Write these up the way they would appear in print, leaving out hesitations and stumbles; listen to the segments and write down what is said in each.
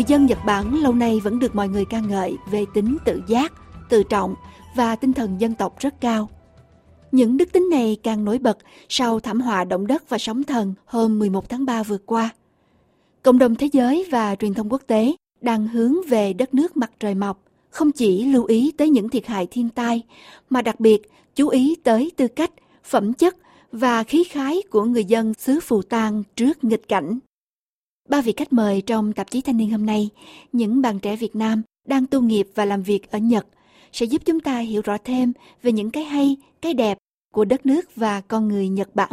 dân Nhật Bản lâu nay vẫn được mọi người ca ngợi về tính tự giác, tự trọng và tinh thần dân tộc rất cao. Những đức tính này càng nổi bật sau thảm họa động đất và sóng thần hôm 11 tháng 3 vừa qua. Cộng đồng thế giới và truyền thông quốc tế đang hướng về đất nước mặt trời mọc, không chỉ lưu ý tới những thiệt hại thiên tai, mà đặc biệt chú ý tới tư cách, phẩm chất và khí khái của người dân xứ Phù Tang trước nghịch cảnh. Ba vị khách mời trong tạp chí Thanh niên hôm nay, những bạn trẻ Việt Nam đang tu nghiệp và làm việc ở Nhật, sẽ giúp chúng ta hiểu rõ thêm về những cái hay, cái đẹp của đất nước và con người Nhật Bản.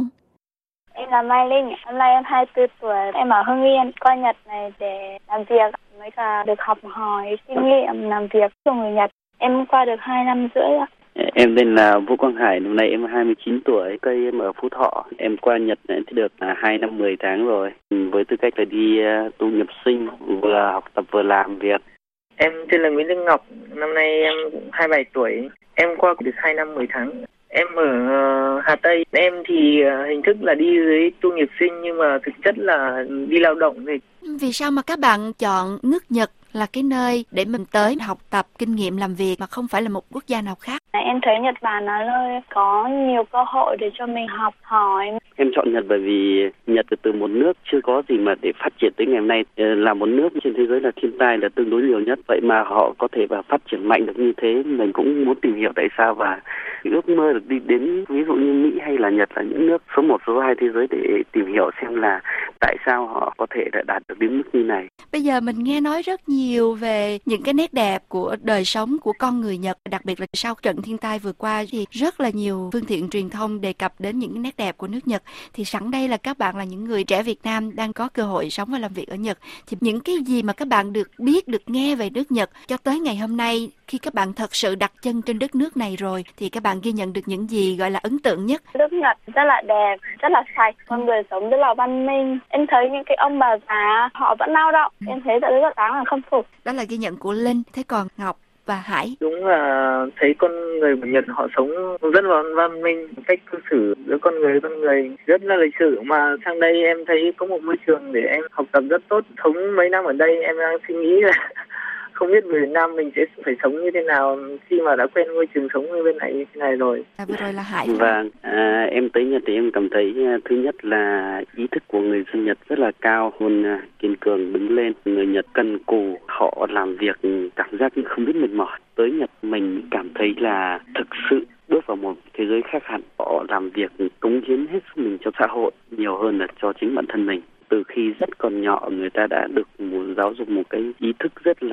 Em là Mai Linh, hôm nay em 24 tuổi, em ở Hưng Yên, qua Nhật này để làm việc, với cả được học hỏi kinh nghiệm làm việc của người Nhật. Em qua được 2 năm rưỡi ạ. Em tên là Vũ Quang Hải, năm nay em 29 tuổi, cây em ở Phú Thọ. Em qua Nhật thì được 2 năm 10 tháng rồi, với tư cách là đi tu nghiệp sinh, vừa học tập vừa làm việc. Em tên là Nguyễn Lương Ngọc, năm nay em 27 tuổi, em qua được 2 năm 10 tháng. Em ở Hà Tây, em thì hình thức là đi dưới tu nghiệp sinh nhưng mà thực chất là đi lao động. Vì sao mà các bạn chọn nước Nhật là cái nơi để mình tới học tập kinh nghiệm làm việc mà không phải là một quốc gia nào khác? Em thấy Nhật Bản là nơi có nhiều cơ hội để cho mình học hỏi. Em chọn Nhật bởi vì Nhật từ một nước chưa có gì mà để phát triển tới ngày hôm nay, là một nước trên thế giới là thiên tai là tương đối nhiều nhất, vậy mà họ có thể phát triển mạnh được như thế. Mình cũng muốn tìm hiểu tại sao và ước mơ được đi đến ví dụ như Mỹ hay là Nhật là những nước số 1, số 2 thế giới để tìm hiểu xem là tại sao họ có thể đạt được đến mức như này. Bây giờ mình nghe nói rất nhiều về những cái nét đẹp của đời sống của con người Nhật, đặc biệt là sau trận thiên tai vừa qua thì rất là nhiều phương tiện truyền thông đề cập đến những nét đẹp của nước Nhật. Thì sẵn đây là các bạn là những người trẻ Việt Nam đang có cơ hội sống và làm việc ở Nhật, thì những cái gì mà các bạn được biết, được nghe về nước Nhật cho tới ngày hôm nay, khi các bạn thật sự đặt chân trên đất nước này rồi thì các bạn ghi nhận được những gì gọi là ấn tượng nhất? Nước Nhật rất là đẹp, rất là sạch, con người sống rất là văn minh. Em thấy những cái ông bà già họ vẫn lao động, em thấy rất là đáng là khâm phục. Đó là ghi nhận của Linh. Thế còn Ngọc và Hải? Đúng là thấy con người của Nhật họ sống rất là văn minh, cách cư xử giữa con người rất là lịch sự, mà sang đây em thấy có một môi trường để em học tập rất tốt. Sống mấy năm ở đây em đang suy nghĩ là không biết người Việt Nam mình sẽ phải sống như thế nào khi mà đã quen môi trường sống như bên này như thế này rồi. Vừa rồi là Hải. Vâng, em tới Nhật thì em cảm thấy thứ nhất là ý thức của người dân Nhật rất là cao, luôn kiên cường đứng lên. Người Nhật cần cù, họ làm việc cảm giác như không biết mệt mỏi. Tới Nhật mình cảm thấy là thực sự bước vào một thế giới khác hẳn. Họ làm việc cống hiến hết sức mình cho xã hội nhiều hơn là cho chính bản thân mình. Từ khi rất còn nhỏ người ta đã được giáo dục một cái ý thức rất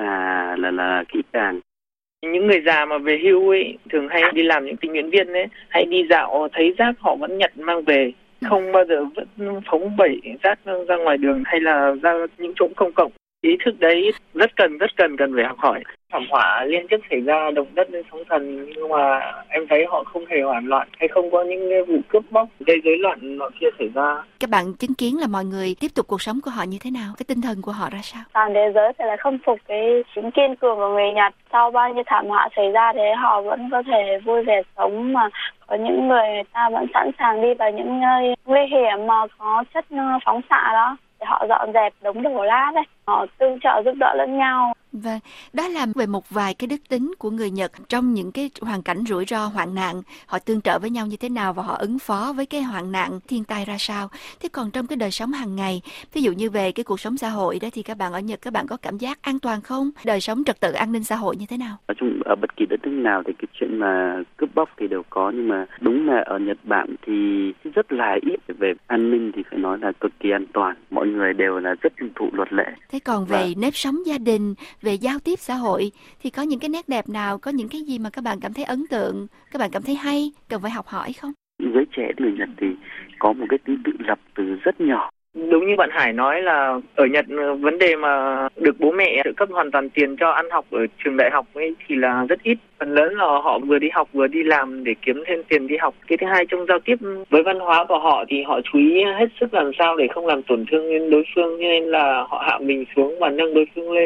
là kỹ càng. Những người già mà về hưu ấy thường hay đi làm những tình nguyện viên ấy, hay đi dạo thấy rác họ vẫn nhặt mang về, không bao giờ vẫn phóng bẩy rác ra ngoài đường hay là ra những chỗ công cộng. Ý thức đấy rất cần phải học hỏi. Thảm họa liên tiếp xảy ra, động đất đến sóng thần, nhưng mà em thấy họ không hề hoảng loạn hay không có những vụ cướp bóc gây rối loạn nọ kia xảy ra. Các bạn chứng kiến là mọi người tiếp tục cuộc sống của họ như thế nào, cái tinh thần của họ ra sao? Toàn thế giới phải là khâm phục cái tính kiên cường của người Nhật. Sau bao nhiêu thảm họa xảy ra thế họ vẫn có thể vui vẻ sống, mà có những người ta vẫn sẵn sàng đi vào những nơi nguy hiểm mà có chất phóng xạ đó để họ dọn dẹp đống đổ nát đấy, họ tương trợ giúp đỡ lẫn nhau. Vâng, đó là về một vài cái đức tính của người Nhật trong những cái hoàn cảnh rủi ro, hoạn nạn, họ tương trợ với nhau như thế nào và họ ứng phó với cái hoạn nạn, thiên tai ra sao. Thế còn trong cái đời sống hàng ngày, ví dụ như về cái cuộc sống xã hội đó thì các bạn ở Nhật, các bạn có cảm giác an toàn không? Đời sống trật tự an ninh xã hội như thế nào? Nói chung ở bất kỳ đất nước nào thì cái chuyện mà cướp bóc thì đều có, nhưng mà đúng là ở Nhật Bản thì rất là ít. Về an ninh thì phải nói là cực kỳ an toàn, mọi người đều là rất tuân thủ luật lệ. Thế còn về nếp sống gia đình, về giao tiếp xã hội thì có những cái nét đẹp nào, có những cái gì mà các bạn cảm thấy ấn tượng, các bạn cảm thấy hay, cần phải học hỏi không? Giới trẻ người Nhật thì có một cái tính tự lập từ rất nhỏ. Đúng như bạn Hải nói là ở Nhật vấn đề mà được bố mẹ trợ cấp hoàn toàn tiền cho ăn học ở trường đại học ấy thì là rất ít. Phần lớn là họ vừa đi học vừa đi làm để kiếm thêm tiền đi học. Cái thứ hai, trong giao tiếp với văn hóa của họ thì họ chú ý hết sức làm sao để không làm tổn thương đến đối phương, nên là họ hạ mình xuống và nâng đối phương lên.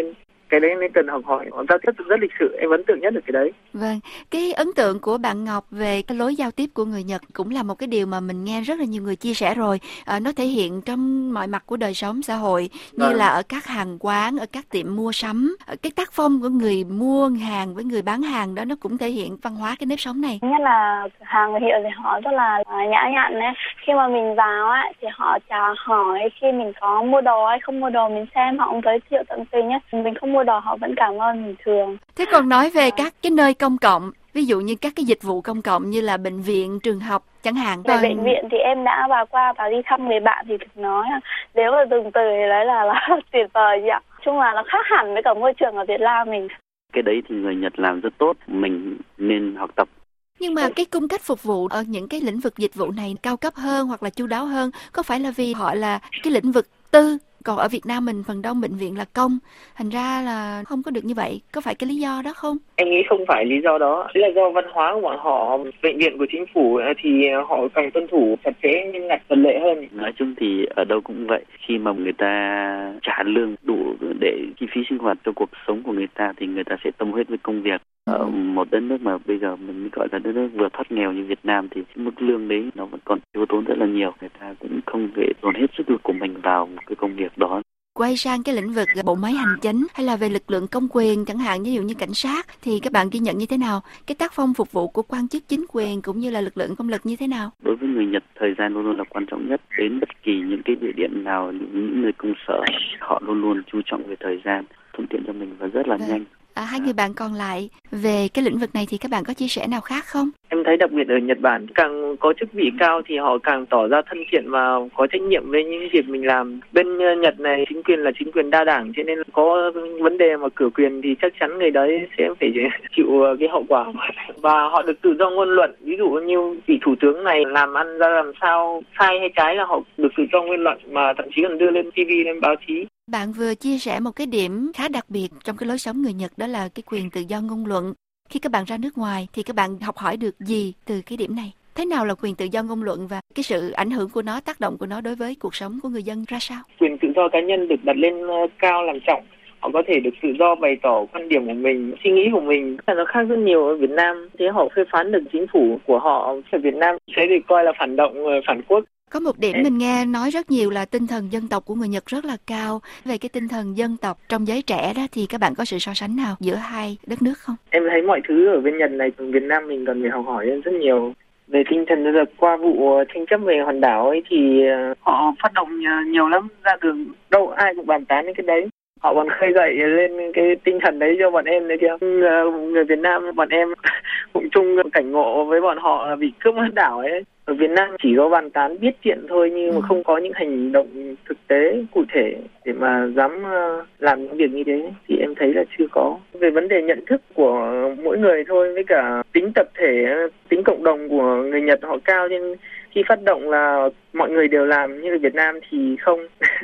Cái đấy nên cần học hỏi, giao tiếp rất lịch sự, em ấn tượng nhất là cái đấy. Vâng, cái ấn tượng của bạn Ngọc về cái lối giao tiếp của người Nhật cũng là một cái điều mà mình nghe rất là nhiều người chia sẻ rồi. Nó thể hiện trong mọi mặt của đời sống xã hội, như là ở các hàng quán, ở các tiệm mua sắm, ở cái tác phong của người mua hàng với người bán hàng đó, nó cũng thể hiện văn hóa cái nếp sống này. Nhất là hàng người hiệu thì họ rất là nhã nhặn đấy. Khi mà mình vào ấy thì họ chào hỏi, khi mình có mua đồ hay không mua đồ mình xem họ cũng giới thiệu tận tình ấy. Mình không mua đồ họ vẫn cảm ơn bình thường. Thế còn nói về các cái nơi công cộng, ví dụ như các cái dịch vụ công cộng như là bệnh viện, trường học chẳng hạn. Về bệnh viện thì em đã vào qua và đi thăm người bạn thì được nói nếu mà từng từ thì đấy là tuyệt vời chị ạ. Chung là nó khác hẳn với cả môi trường ở Việt Nam mình. Cái đấy thì người Nhật làm rất tốt, mình nên học tập. Nhưng mà cái cung cách phục vụ ở những cái lĩnh vực dịch vụ này cao cấp hơn hoặc là chu đáo hơn, có phải là vì họ là cái lĩnh vực tư, còn ở Việt Nam mình phần đông bệnh viện là công, thành ra là không có được như vậy, có phải cái lý do đó không? Em nghĩ không phải lý do đó, là do văn hóa của bọn họ. Bệnh viện của chính phủ thì họ càng tuân thủ chặt chẽ, nghiêm ngặt, luật lệ hơn. Nói chung thì ở đâu cũng vậy, khi mà người ta trả lương đủ để chi phí sinh hoạt cho cuộc sống của người ta thì người ta sẽ tâm huyết với công việc. Ở một đất nước mà bây giờ mình gọi là đất nước vừa thoát nghèo như Việt Nam thì mức lương đấy nó vẫn còn thiếu tốn rất là nhiều, người ta cũng không thể dồn hết sức lực của mình vào một cái công việc đó. Quay sang cái lĩnh vực bộ máy hành chính hay là về lực lượng công quyền chẳng hạn, ví dụ như cảnh sát, thì các bạn ghi nhận như thế nào? Cái tác phong phục vụ của quan chức chính quyền cũng như là lực lượng công lực như thế nào? Đối với người Nhật, thời gian luôn luôn là quan trọng nhất. Đến bất kỳ những cái địa điểm nào, những nơi công sở, họ luôn luôn chú trọng về thời gian, thuận tiện cho mình và rất là nhanh. Hai người bạn còn lại về cái lĩnh vực này thì các bạn có chia sẻ nào khác không? Em thấy đặc biệt ở Nhật Bản, càng có chức vị cao thì họ càng tỏ ra thân thiện và có trách nhiệm với những việc mình làm. Bên Nhật này chính quyền là chính quyền đa đảng, cho nên có vấn đề mà cửa quyền thì chắc chắn người đấy sẽ phải chịu cái hậu quả. Và họ được tự do ngôn luận, ví dụ như vị thủ tướng này làm ăn ra làm sao, sai hay trái là họ được tự do ngôn luận, mà thậm chí còn đưa lên TV, lên báo chí. Bạn vừa chia sẻ một cái điểm khá đặc biệt trong cái lối sống người Nhật, đó là cái quyền tự do ngôn luận. Khi các bạn ra nước ngoài thì các bạn học hỏi được gì từ cái điểm này? Thế nào là quyền tự do ngôn luận và cái sự ảnh hưởng của nó, tác động của nó đối với cuộc sống của người dân ra sao? Quyền tự do cá nhân được đặt lên cao làm trọng. Họ có thể được tự do bày tỏ quan điểm của mình, suy nghĩ của mình. Nó khác rất nhiều ở Việt Nam. Thế họ phê phán được chính phủ của họ ở Việt Nam sẽ được coi là phản động, phản quốc. Có một điểm mình nghe nói rất nhiều là tinh thần dân tộc của người Nhật rất là cao. Về cái tinh thần dân tộc trong giới trẻ đó thì các bạn có sự so sánh nào giữa hai đất nước không? Em thấy mọi thứ ở bên Nhật này, Việt Nam mình cần phải học hỏi rất nhiều. Về tinh thần là qua vụ tranh chấp về hòn đảo ấy thì họ phát động nhiều lắm, ra đường đâu ai cũng bàn tán những cái đấy. Họ còn khơi dậy lên cái tinh thần đấy cho bọn em đấy kia. Người Việt Nam bọn em cũng chung cảnh ngộ với bọn họ bị cướp hòn đảo ấy. Ở Việt Nam chỉ có bàn tán biết chuyện thôi, nhưng mà không có những hành động thực tế cụ thể để mà dám làm những việc như thế thì em thấy là chưa có. Về vấn đề nhận thức của mỗi người thôi, với cả tính tập thể, tính cộng đồng của người Nhật họ cao, nên khi phát động là mọi người đều làm, như ở Việt Nam thì không.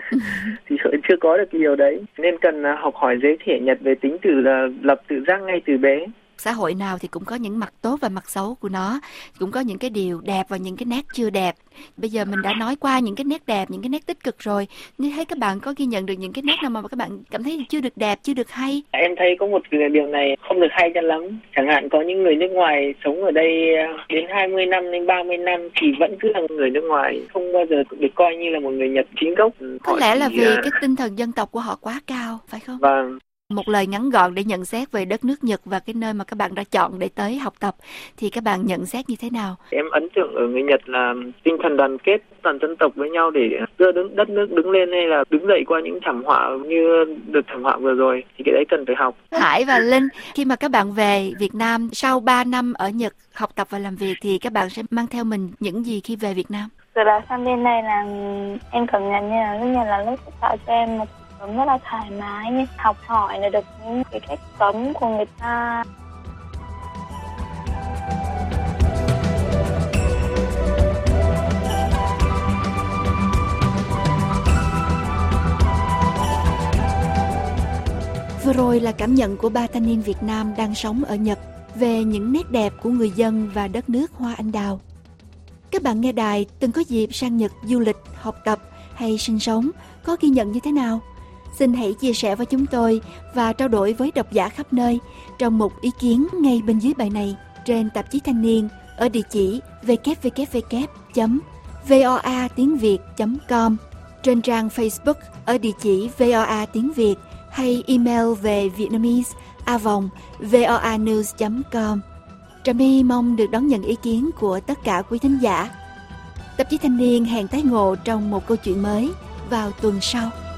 Thì chưa có được điều đấy. Nên cần học hỏi giới trẻ Nhật về tính lập tự giác ngay từ bé. Xã hội nào thì cũng có những mặt tốt và mặt xấu của nó, cũng có những cái điều đẹp và những cái nét chưa đẹp. Bây giờ mình đã nói qua những cái nét đẹp, những cái nét tích cực rồi. Như thấy các bạn có ghi nhận được những cái nét nào mà các bạn cảm thấy chưa được đẹp, chưa được hay? Em thấy có một điều này không được hay cho lắm. Chẳng hạn có những người nước ngoài sống ở đây đến 20 năm đến 30 năm thì vẫn cứ là người nước ngoài, không bao giờ được coi như là một người Nhật chính gốc. Có lẽ là vì cái tinh thần dân tộc của họ quá cao, phải không? Vâng. Một lời ngắn gọn để nhận xét về đất nước Nhật và cái nơi mà các bạn đã chọn để tới học tập thì các bạn nhận xét như thế nào? Em ấn tượng ở người Nhật là tinh thần đoàn kết toàn dân tộc với nhau để đưa đất nước đứng lên, hay là đứng dậy qua những thảm họa như đợt thảm họa vừa rồi, thì cái đấy cần phải học. Hải và Linh, khi mà các bạn về Việt Nam sau 3 năm ở Nhật học tập và làm việc thì các bạn sẽ mang theo mình những gì khi về Việt Nam? Rồi là sang bên này là em cảm nhận như là lúc là lớp tạo cho em một sống rất là thoải mái, như học hỏi là được những cái cách sống của người ta. Vừa rồi là cảm nhận của 3 thanh niên Việt Nam đang sống ở Nhật về những nét đẹp của người dân và đất nước hoa anh đào. Các bạn nghe đài từng có dịp sang Nhật du lịch, học tập hay sinh sống, có ghi nhận như thế nào? Xin hãy chia sẻ với chúng tôi và trao đổi với độc giả khắp nơi trong một ý kiến ngay bên dưới bài này trên tạp chí Thanh niên ở địa chỉ www.voatiengviet.com, trên trang Facebook ở địa chỉ VOA Tiếng Việt, hay email về vietnamese@voanews.com. Trà My mong được đón nhận ý kiến của tất cả quý thính giả. Tạp chí Thanh niên hẹn tái ngộ trong một câu chuyện mới vào tuần sau.